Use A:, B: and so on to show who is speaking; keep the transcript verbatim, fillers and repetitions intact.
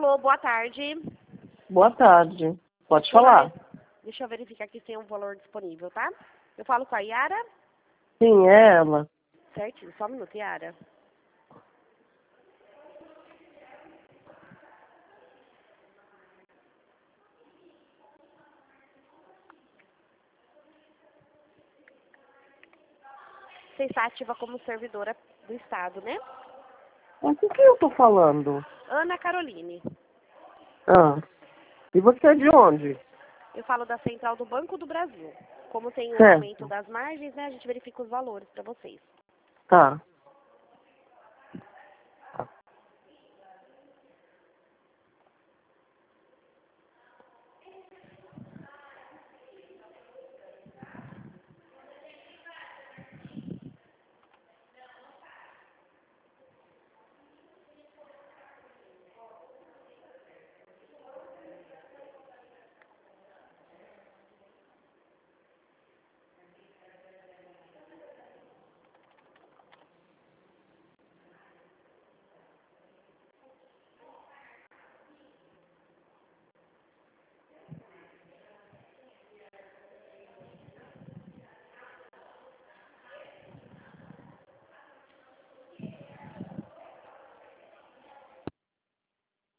A: Alô, boa tarde.
B: Boa tarde. Pode
A: Dona
B: falar.
A: Re- Deixa eu verificar aqui se tem um valor disponível, tá? Eu falo com a Yara?
B: Sim, é ela.
A: Certinho, só um minuto, Yara. Você está ativa como servidora do Estado, né?
B: Mas com quem eu tô falando?
A: Ana Caroline.
B: Ah. E você é de onde?
A: Eu falo da Central do Banco do Brasil. Como tem o
B: Certo.
A: aumento das margens, né, a gente verifica os valores para vocês.
B: Tá.